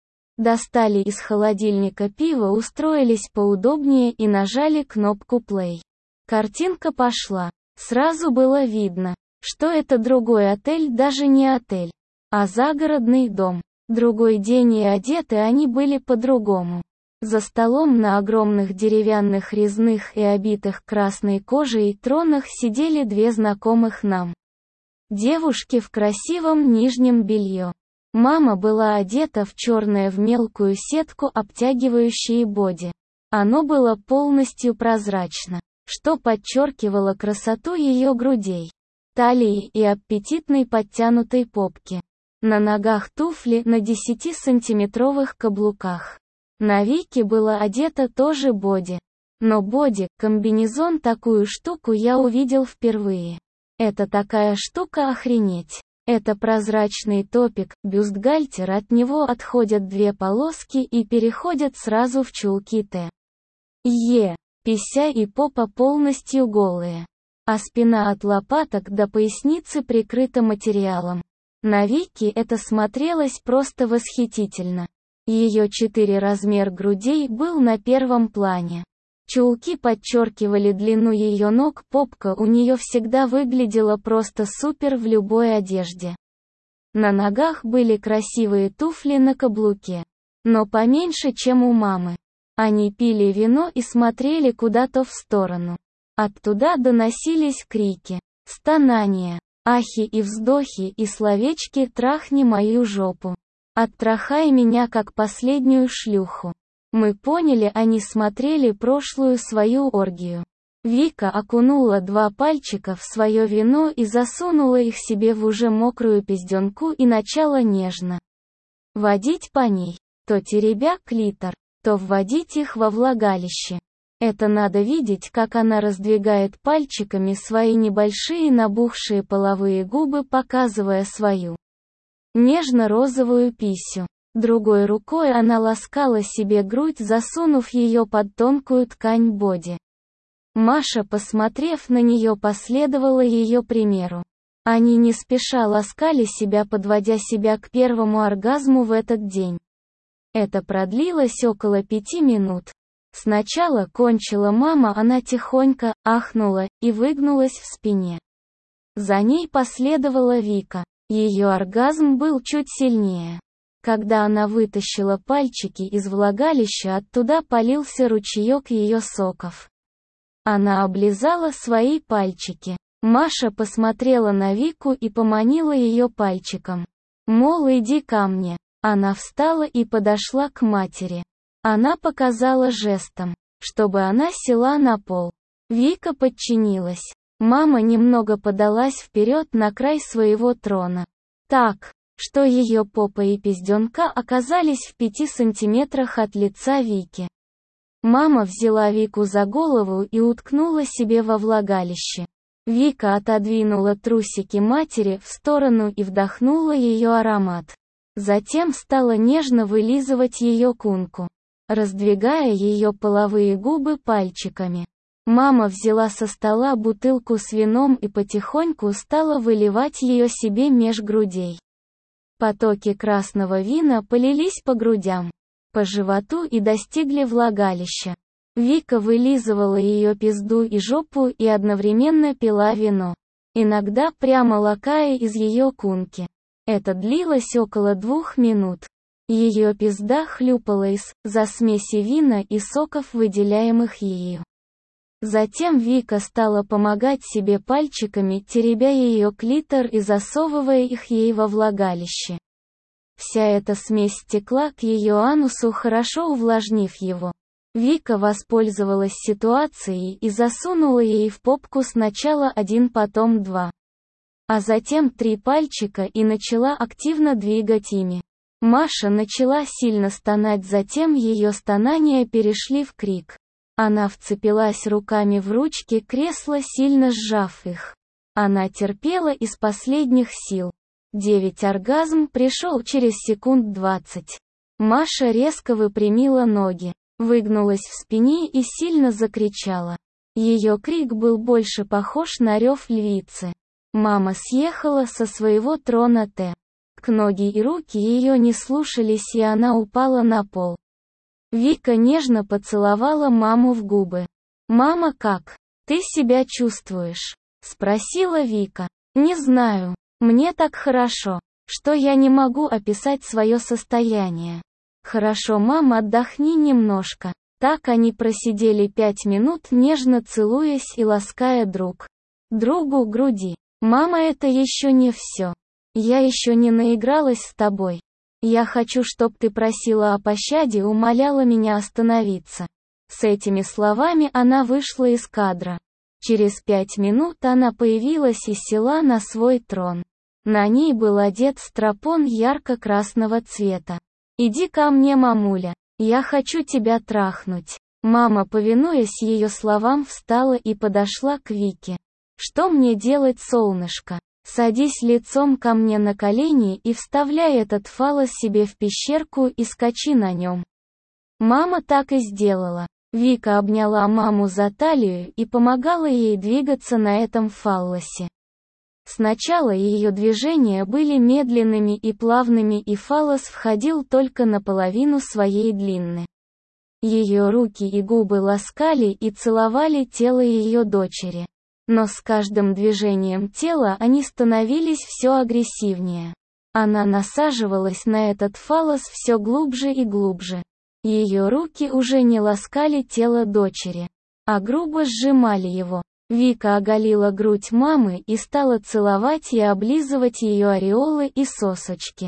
S1: Достали из холодильника пиво, устроились поудобнее и нажали кнопку play. Картинка пошла. Сразу было видно, что это другой отель, даже не отель, а загородный дом. Другой день, и одеты они были по-другому. За столом на огромных деревянных резных и обитых красной кожей тронах сидели две знакомых нам девушки в красивом нижнем белье. Мама была одета в черное в мелкую сетку обтягивающее боди. Оно было полностью прозрачно, что подчеркивало красоту ее грудей, талии и аппетитной подтянутой попки. На ногах туфли на 10-сантиметровых каблуках. На Вике было одето тоже боди. Но боди, комбинезон, такую штуку я увидел впервые. Это такая штука, охренеть. Это прозрачный топик, бюстгальтер, от него отходят две полоски и переходят сразу в чулки Т. Пися и попа полностью голые. А спина от лопаток до поясницы прикрыта материалом. На Вике это смотрелось просто восхитительно. Ее 4 размер грудей был на первом плане. Чулки подчеркивали длину ее ног, попка у нее всегда выглядела просто супер в любой одежде. На ногах были красивые туфли на каблуке, но поменьше, чем у мамы. Они пили вино и смотрели куда-то в сторону. Оттуда доносились крики, стонания, ахи и вздохи и словечки «трахни мою жопу», «оттрахай меня как последнюю шлюху». Мы поняли, они смотрели прошлую свою оргию. Вика окунула 2 пальчика в свое вино и засунула их себе в уже мокрую пизденку и начала нежно водить по ней, то теребя клитор, то вводить их во влагалище. Это надо видеть, как она раздвигает пальчиками свои небольшие набухшие половые губы, показывая свою нежно-розовую писю. Другой рукой она ласкала себе грудь, засунув ее под тонкую ткань боди. Маша, посмотрев на нее, последовала ее примеру. Они не спеша ласкали себя, подводя себя к первому оргазму в этот день. Это продлилось около 5 минут. Сначала кончила мама, она тихонько ахнула и выгнулась в спине. За ней последовала Вика. Ее оргазм был чуть сильнее. Когда она вытащила пальчики из влагалища, оттуда полился ручеек ее соков. Она облизала свои пальчики. Маша посмотрела на Вику и поманила ее пальчиком. Мол, иди ко мне. Она встала и подошла к матери. Она показала жестом, чтобы она села на пол. Вика подчинилась. Мама немного подалась вперед на край своего трона. Так, что ее попа и пизденка оказались в 5 сантиметрах от лица Вики. Мама взяла Вику за голову и уткнула себе во влагалище. Вика отодвинула трусики матери в сторону и вдохнула ее аромат. Затем стала нежно вылизывать ее кунку, раздвигая ее половые губы пальчиками. Мама взяла со стола бутылку с вином и потихоньку стала выливать ее себе меж грудей. Потоки красного вина полились по грудям, по животу и достигли влагалища. Вика вылизывала ее пизду и жопу и одновременно пила вино, иногда прямо лакая из ее кунки. Это длилось около 2 минут. Ее пизда хлюпала из-за смеси вина и соков, выделяемых ею. Затем Вика стала помогать себе пальчиками, теребя ее клитор и засовывая их ей во влагалище. Вся эта смесь стекла к ее анусу, хорошо увлажнив его. Вика воспользовалась ситуацией и засунула ей в попку сначала 1, потом 2, а затем 3 пальчика и начала активно двигать ими. Маша начала сильно стонать, затем ее стонания перешли в крик. Она вцепилась руками в ручки кресла, сильно сжав их. Она терпела из последних сил. 9 оргазм пришел через секунд 20. Маша резко выпрямила ноги, выгнулась в спине и сильно закричала. Ее крик был больше похож на рев львицы. Мама съехала со своего трона Т. К ноги и руки ее не слушались, и она упала на пол. Вика нежно поцеловала маму в губы. «Мама, как ты себя чувствуешь?» — спросила Вика. «Не знаю. Мне так хорошо, что я не могу описать свое состояние. Хорошо, мам, отдохни немножко. Так они просидели 5 минут, нежно целуясь и лаская друг другу груди. Мама, это еще не все. Я еще не наигралась с тобой. Я хочу, чтоб ты просила о пощаде, умоляла меня остановиться. С этими словами она вышла из кадра. Через 5 минут она появилась и села на свой трон. На ней был одет стропон ярко-красного цвета. «Иди ко мне, мамуля. Я хочу тебя трахнуть». Мама, повинуясь ее словам, встала и подошла к Вике. «Что мне делать, солнышко? Садись лицом ко мне на колени и вставляй этот фаллос себе в пещерку и скачи на нем». Мама так и сделала. Вика обняла маму за талию и помогала ей двигаться на этом фаллосе. Сначала ее движения были медленными и плавными, и фаллос входил только наполовину своей длины. Ее руки и губы ласкали и целовали тело ее дочери. Но с каждым движением тела они становились все агрессивнее. Она насаживалась на этот фаллос все глубже и глубже. Ее руки уже не ласкали тело дочери, а грубо сжимали его. Вика оголила грудь мамы и стала целовать и облизывать ее ореолы и сосочки.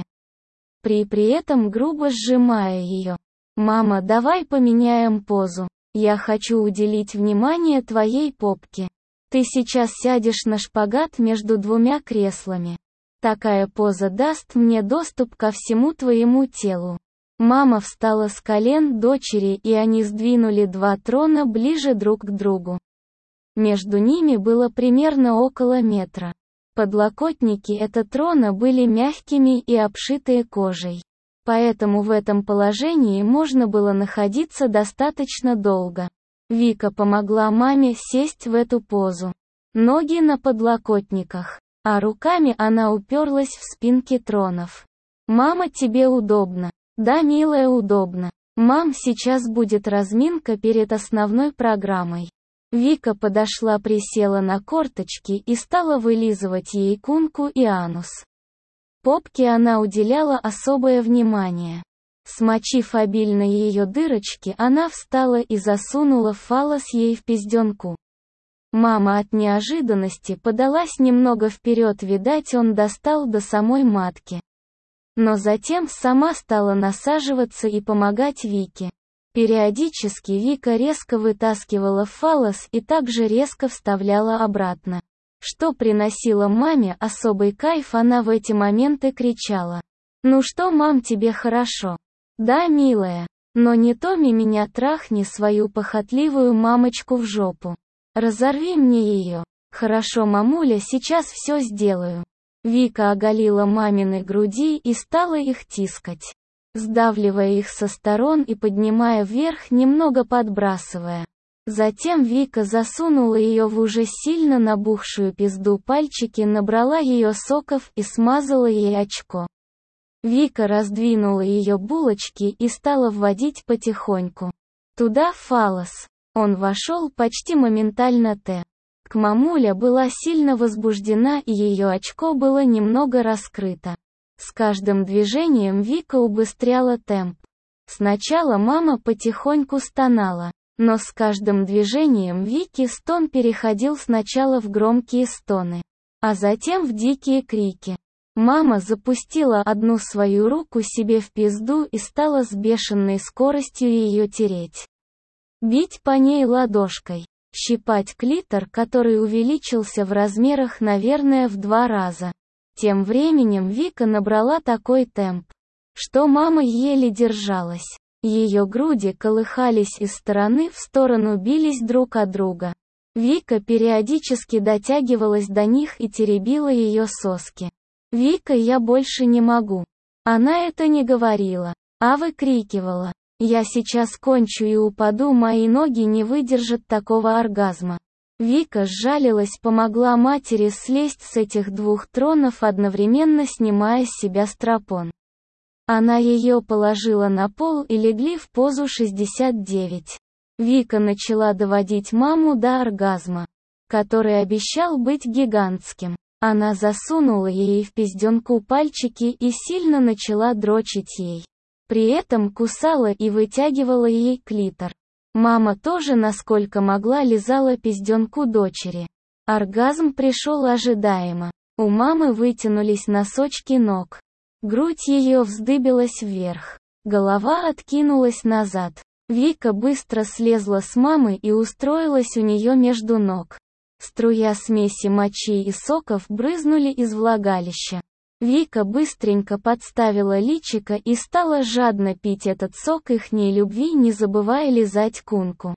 S1: При этом грубо сжимая ее. «Мама, давай поменяем позу. Я хочу уделить внимание твоей попке. Ты сейчас сядешь на шпагат между двумя креслами. Такая поза даст мне доступ ко всему твоему телу». Мама встала с колен дочери, и они сдвинули два трона ближе друг к другу. Между ними было примерно около метра. Подлокотники этого трона были мягкими и обшитые кожей. Поэтому в этом положении можно было находиться достаточно долго. Вика помогла маме сесть в эту позу. Ноги на подлокотниках, а руками она уперлась в спинки тронов. «Мама, тебе удобно?» «Да, милая, удобно. Мам, сейчас будет разминка перед основной программой». Вика подошла, присела на корточки и стала вылизывать ей кунку и анус. Попке она уделяла особое внимание. Смочив обильно ее дырочки, она встала и засунула фаллос ей в пизденку. Мама от неожиданности подалась немного вперед, видать, он достал до самой матки. Но затем сама стала насаживаться и помогать Вике. Периодически Вика резко вытаскивала фаллос и также резко вставляла обратно. Что приносило маме особый кайф, она в эти моменты кричала: «Ну что, мам, тебе хорошо?» «Да, милая. Но не Томи, меня трахни свою похотливую мамочку в жопу. Разорви мне ее». «Хорошо, мамуля, сейчас все сделаю». Вика оголила мамины груди и стала их тискать, сдавливая их со сторон и поднимая вверх, немного подбрасывая. Затем Вика засунула ее в уже сильно набухшую пизду, пальчики, набрала ее соков и смазала ей очко. Вика раздвинула ее булочки и стала вводить потихоньку туда фаллос. Он вошел почти моментально. Мамуля была сильно возбуждена, и ее очко было немного раскрыто. С каждым движением Вика убыстряла темп. Сначала мама потихоньку стонала, но с каждым движением Вики стон переходил сначала в громкие стоны, а затем в дикие крики. Мама запустила одну свою руку себе в пизду и стала с бешеной скоростью ее тереть. Бить по ней ладошкой. Щипать клитор, который увеличился в размерах, наверное, в 2 раза. Тем временем Вика набрала такой темп, что мама еле держалась. Ее груди колыхались из стороны в сторону, бились друг от друга. Вика периодически дотягивалась до них и теребила ее соски. «Вика, я больше не могу». Она это не говорила, а выкрикивала: «Я сейчас кончу и упаду, мои ноги не выдержат такого оргазма». Вика сжалилась, помогла матери слезть с этих 2 тронов, одновременно снимая с себя стропон. Она ее положила на пол и легли в позу 69. Вика начала доводить маму до оргазма, который обещал быть гигантским. Она засунула ей в пизденку пальчики и сильно начала дрочить ей. При этом кусала и вытягивала ей клитор. Мама тоже насколько могла лизала пизденку дочери. Оргазм пришел ожидаемо. У мамы вытянулись носочки ног. Грудь ее вздыбилась вверх. Голова откинулась назад. Вика быстро слезла с мамы и устроилась у нее между ног. Струя смеси мочи и соков брызнули из влагалища. Вика быстренько подставила личико и стала жадно пить этот сок ихней любви, не забывая лизать кунку.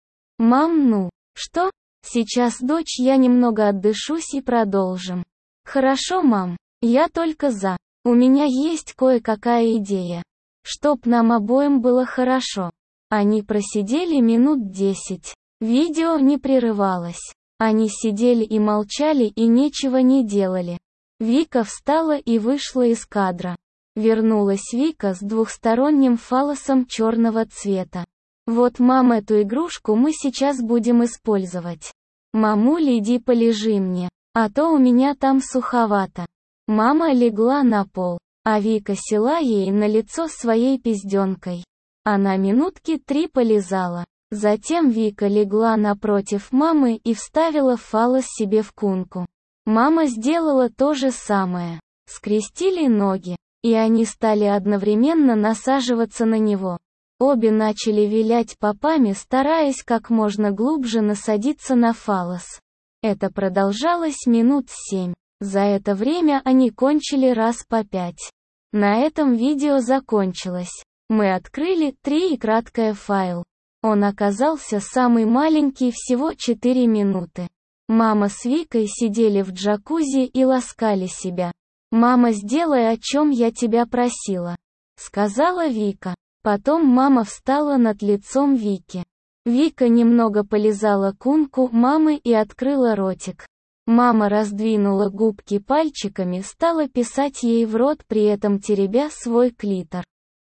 S1: «Мам, ну, что? Сейчас, дочь, я немного отдышусь и продолжим». «Хорошо, мам, я только за. У меня есть кое-какая идея. Чтоб нам обоим было хорошо». Они просидели минут 10. Видео не прерывалось. Они сидели и молчали и ничего не делали. Вика встала и вышла из кадра. Вернулась Вика с двухсторонним фаллосом черного цвета. «Вот, мам, эту игрушку мы сейчас будем использовать. Мамуль, иди полежи мне, а то у меня там суховато». Мама легла на пол, а Вика села ей на лицо своей пизденкой. Она минутки 3 полизала. Затем Вика легла напротив мамы и вставила фаллос себе в кунку. Мама сделала то же самое. Скрестили ноги, и они стали одновременно насаживаться на него. Обе начали вилять попами, стараясь как можно глубже насадиться на фаллос. Это продолжалось минут 7. За это время они кончили раз по 5. На этом видео закончилось. Мы открыли 3 и краткое файл. Он оказался самый маленький, всего 4 минуты. Мама с Викой сидели в джакузи и ласкали себя. «Мама, сделай, о чем я тебя просила», — сказала Вика. Потом мама встала над лицом Вики. Вика немного полизала кунку мамы и открыла ротик. Мама раздвинула губки пальчиками, стала писать ей в рот, при этом теребя свой клитор.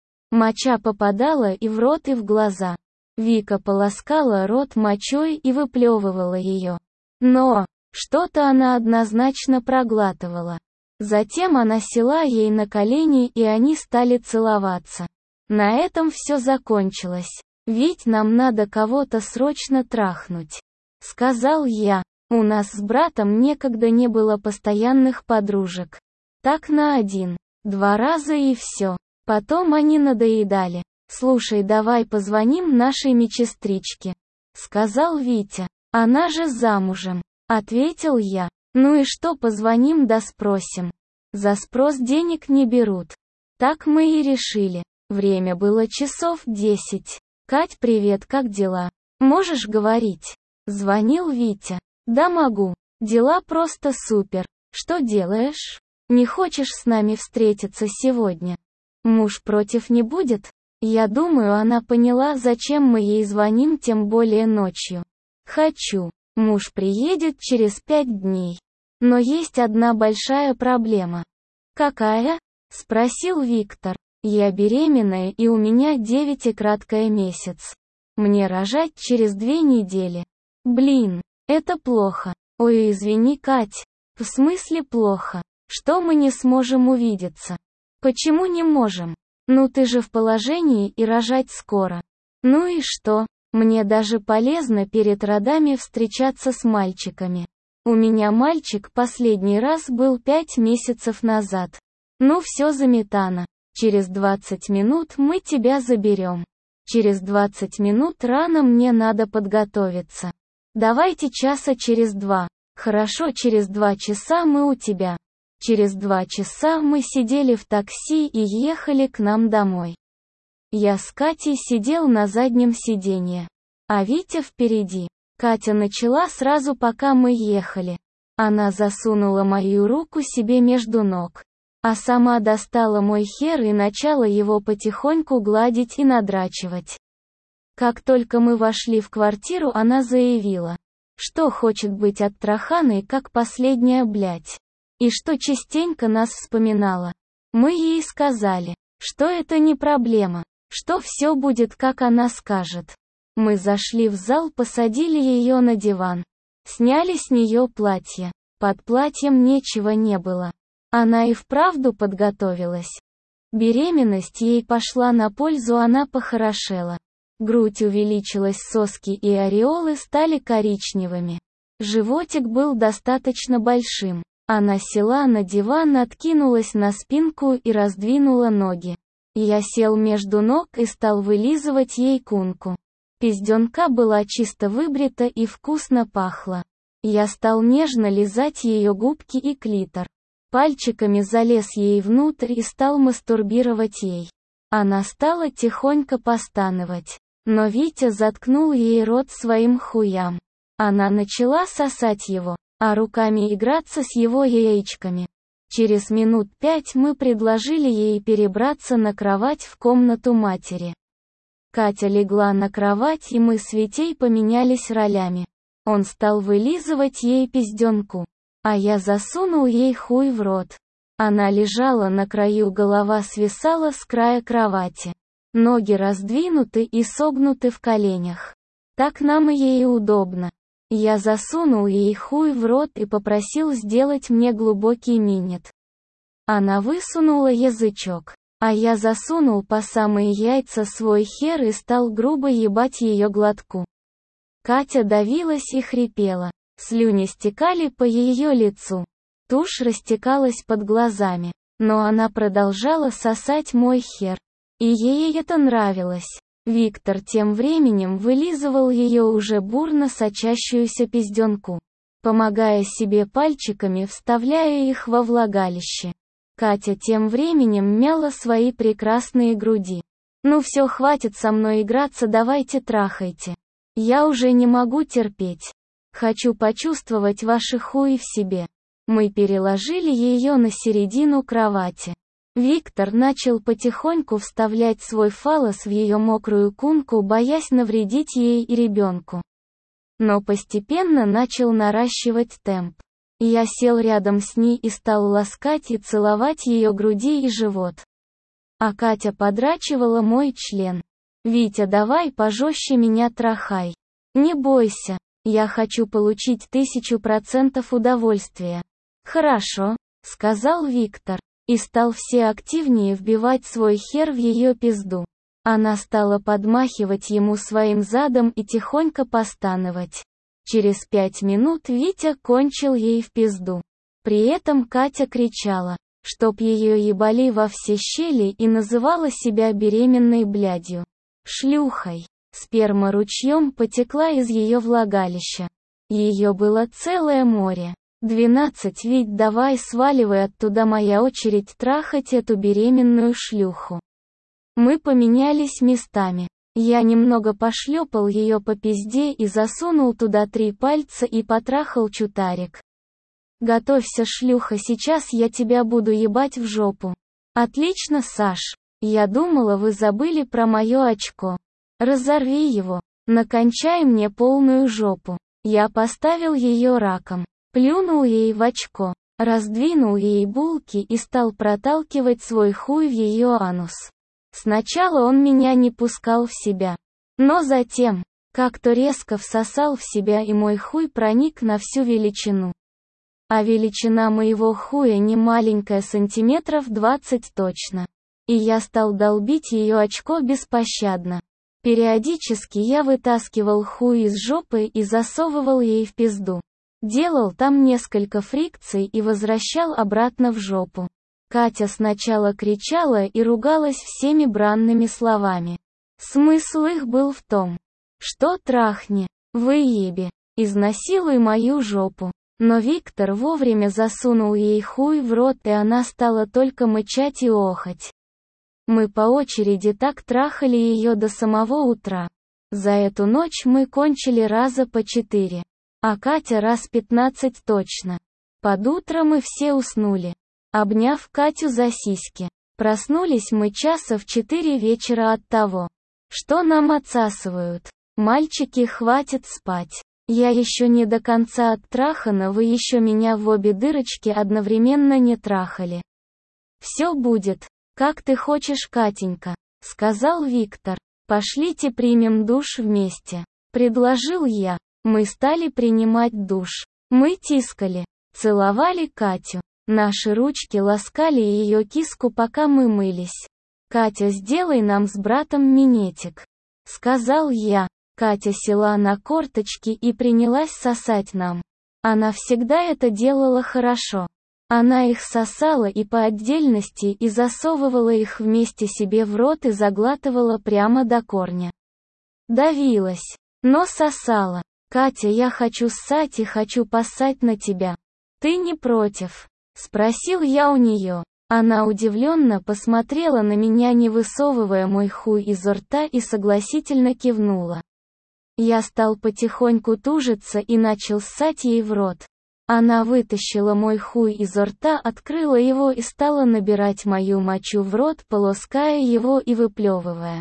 S1: Моча попадала и в рот, и в глаза. Вика полоскала рот мочой и выплевывала ее. Но что-то она однозначно проглатывала. Затем она села ей на колени, и они стали целоваться. На этом все закончилось. «Ведь нам надо кого-то срочно трахнуть», — сказал я. У нас с братом некогда не было постоянных подружек. Так на 1-2 раза и все. Потом они надоедали. «Слушай, давай позвоним нашей медсестричке», — сказал Витя. «Она же замужем», — ответил я. «Ну и что, позвоним да спросим. За спрос денег не берут». Так мы и решили. Время было часов 10. «Кать, привет, как дела? Можешь говорить?» Звонил Витя. «Да могу. Дела просто супер. Что делаешь? Не хочешь с нами встретиться сегодня? Муж против не будет?» Я думаю, она поняла, зачем мы ей звоним, тем более ночью. «Хочу. Муж приедет через 5 дней. Но есть одна большая проблема». «Какая?» — спросил Виктор. «Я беременная, и у меня 9 и краткое месяц. Мне рожать через 2 недели. Блин, это плохо. Ой, извини, Кать. В смысле плохо? Что мы не сможем увидеться? Почему не можем? Ну ты же в положении и рожать скоро. Ну и что? Мне даже полезно перед родами встречаться с мальчиками. У меня мальчик последний раз был 5 месяцев назад. Ну все заметано. Через 20 минут мы тебя заберем. Через 20 минут рано, мне надо подготовиться. Давайте часа через 2. Хорошо, через 2 часа мы у тебя». Через 2 часа мы сидели в такси и ехали к нам домой. Я с Катей сидел на заднем сиденье, а Витя впереди. Катя начала сразу, пока мы ехали. Она засунула мою руку себе между ног, а сама достала мой хер и начала его потихоньку гладить и надрачивать. Как только мы вошли в квартиру, она заявила, что хочет быть оттраханной, как последняя блядь. И что частенько нас вспоминала. Мы ей сказали, что это не проблема, что все будет, как она скажет. Мы зашли в зал, посадили ее на диван. Сняли с нее платье. Под платьем ничего не было. Она и вправду подготовилась. Беременность ей пошла на пользу, она похорошела. Грудь увеличилась, соски и ореолы стали коричневыми. Животик был достаточно большим. Она села на диван, откинулась на спинку и раздвинула ноги. Я сел между ног и стал вылизывать ей кунку. Пизденка была чисто выбрита и вкусно пахла. Я стал нежно лизать ее губки и клитор. Пальчиками залез ей внутрь и стал мастурбировать ей. Она стала тихонько постановать. Но Витя заткнул ей рот своим хуям. Она начала сосать его, а руками играться с его яичками. Через минут 5 мы предложили ей перебраться на кровать в комнату матери. Катя легла на кровать, и мы с Витей поменялись ролями. Он стал вылизывать ей пизденку, а я засунул ей хуй в рот. Она лежала на краю, голова свисала с края кровати. Ноги раздвинуты и согнуты в коленях. Так нам и ей удобно. Я засунул ей хуй в рот и попросил сделать мне глубокий минет. Она высунула язычок, а я засунул по самые яйца свой хер и стал грубо ебать ее глотку. Катя давилась и хрипела. Слюни стекали по ее лицу. Тушь растекалась под глазами. Но она продолжала сосать мой хер. И ей это нравилось. Виктор тем временем вылизывал ее уже бурно сочащуюся пизденку, помогая себе пальчиками, вставляя их во влагалище. Катя тем временем мяла свои прекрасные груди. «Ну все, хватит со мной играться, давайте трахайте. Я уже не могу терпеть. Хочу почувствовать ваши хуи в себе». Мы переложили ее на середину кровати. Виктор начал потихоньку вставлять свой фаллос в ее мокрую кунку, боясь навредить ей и ребенку. Но постепенно начал наращивать темп. Я сел рядом с ней и стал ласкать и целовать ее груди и живот. А Катя подрачивала мой член. «Витя, давай пожестче меня трахай. Не бойся, я хочу получить 1000% удовольствия». «Хорошо», — сказал Виктор. И стал все активнее вбивать свой хер в ее пизду. Она стала подмахивать ему своим задом и тихонько постановать. Через 5 минут Витя кончил ей в пизду. При этом Катя кричала, чтоб ее ебали во все щели, и называла себя беременной блядью. Шлюхой. Сперма ручьем потекла из ее влагалища. Ее было целое море. 12, ведь давай сваливай оттуда, моя очередь трахать эту беременную шлюху. Мы поменялись местами. Я немного пошлепал ее по пизде и засунул туда 3 пальца и потрахал чутарик. «Готовься, шлюха, сейчас я тебя буду ебать в жопу». «Отлично, Саш. Я думала, вы забыли про мое очко. Разорви его. Накончай мне полную жопу». Я поставил ее раком. Плюнул ей в очко, раздвинул ей булки и стал проталкивать свой хуй в ее анус. Сначала он меня не пускал в себя, но затем, как-то резко всосал в себя, и мой хуй проник на всю величину. А величина моего хуя не маленькая, сантиметров 20 точно. И я стал долбить ее очко беспощадно. Периодически я вытаскивал хуй из жопы и засовывал ей в пизду. Делал там несколько фрикций и возвращал обратно в жопу. Катя сначала кричала и ругалась всеми бранными словами. Смысл их был в том, что трахни, выеби, изнасилуй мою жопу. Но Виктор вовремя засунул ей хуй в рот, и она стала только мычать и охать. Мы по очереди так трахали ее до самого утра. За эту ночь мы кончили раза по 4. А Катя раз 15 точно. Под утро мы все уснули, обняв Катю за сиськи. Проснулись мы часа в 4 вечера от того, что нам отсасывают. «Мальчики, хватит спать. Я еще не до конца оттрахана, вы еще меня в обе дырочки одновременно не трахали. Все будет, как ты хочешь, Катенька», — сказал Виктор. «Пошлите примем душ вместе», — предложил я. Мы стали принимать душ. Мы тискали, целовали Катю. Наши ручки ласкали ее киску, пока мы мылись. «Катя, сделай нам с братом минетик», — сказал я. Катя села на корточки и принялась сосать нам. Она всегда это делала хорошо. Она их сосала и по отдельности, и засовывала их вместе себе в рот и заглатывала прямо до корня. Давилась, но сосала. «Катя, я хочу ссать и хочу поссать на тебя. Ты не против?» — спросил я у нее. Она удивленно посмотрела на меня, не высовывая мой хуй изо рта, и согласительно кивнула. Я стал потихоньку тужиться и начал ссать ей в рот. Она вытащила мой хуй изо рта, открыла его и стала набирать мою мочу в рот, полоская его и выплевывая.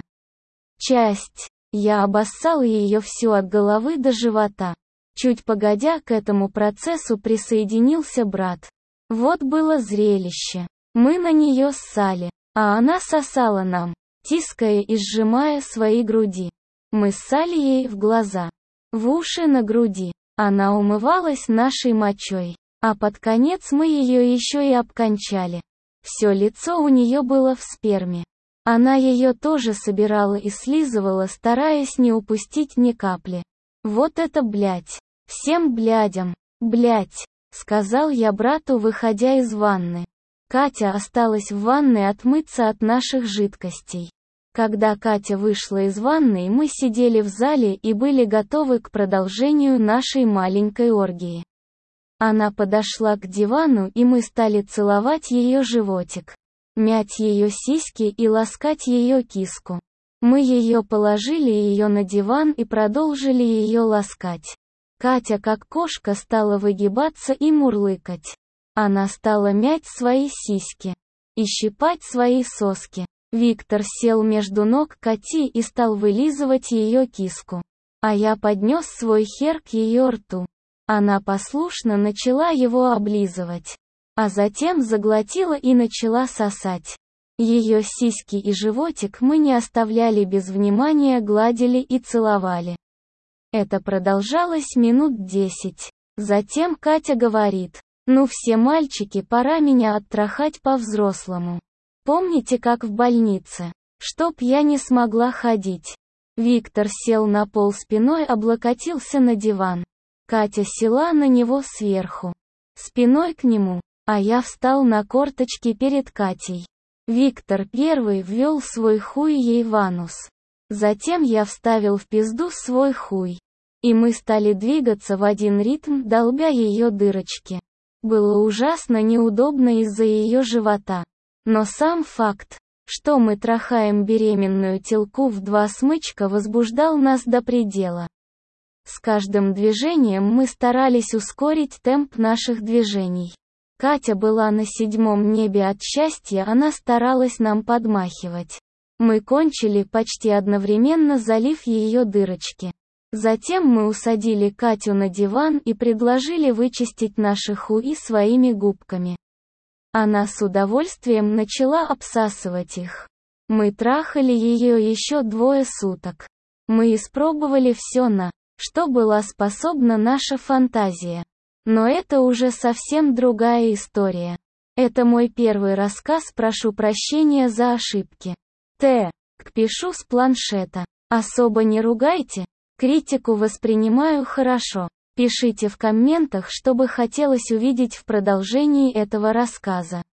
S1: Я обоссал ее всю от головы до живота. Чуть погодя, к этому процессу присоединился брат. Вот было зрелище. Мы на нее ссали, а она сосала нам, тиская и сжимая свои груди. Мы ссали ей в глаза, в уши, на груди. Она умывалась нашей мочой, а под конец мы ее еще и обкончали. Все лицо у нее было в сперме. Она ее тоже собирала и слизывала, стараясь не упустить ни капли. «Вот это блядь! Всем блядям! Блядь!» — сказал я брату, выходя из ванны. Катя осталась в ванной отмыться от наших жидкостей. Когда Катя вышла из ванной, мы сидели в зале и были готовы к продолжению нашей маленькой оргии. Она подошла к дивану, и мы стали целовать ее животик, мять ее сиськи и ласкать ее киску. Мы ее положили ее на диван и продолжили ее ласкать. Катя, как кошка, стала выгибаться и мурлыкать. Она стала мять свои сиськи и щипать свои соски. Виктор сел между ног Кати и стал вылизывать ее киску. А я поднес свой хер к ее рту. Она послушно начала его облизывать. А затем заглотила и начала сосать. Ее сиськи и животик мы не оставляли без внимания, гладили и целовали. Это продолжалось минут 10. Затем Катя говорит: «Ну все, мальчики, пора меня оттрахать по-взрослому. Помните, как в больнице? Чтоб я не смогла ходить». Виктор сел на пол спиной, облокотился на диван. Катя села на него сверху, спиной к нему, а я встал на корточки перед Катей. Виктор первый ввел свой хуй ей в анус. Затем я вставил в пизду свой хуй. И мы стали двигаться в один ритм, долбя ее дырочки. Было ужасно неудобно из-за ее живота. Но сам факт, что мы трахаем беременную телку в 2 смычка, возбуждал нас до предела. С каждым движением мы старались ускорить темп наших движений. Катя была на 7-м небе от счастья, она старалась нам подмахивать. Мы кончили почти одновременно, залив ее дырочки. Затем мы усадили Катю на диван и предложили вычистить наши хуи своими губками. Она с удовольствием начала обсасывать их. Мы трахали ее еще 2 суток. Мы испробовали все, на что была способна наша фантазия. Но это уже совсем другая история. Это мой первый рассказ, прошу прощения за ошибки. Пишу с планшета. Особо не ругайте. Критику воспринимаю хорошо. Пишите в комментах, что бы хотелось увидеть в продолжении этого рассказа.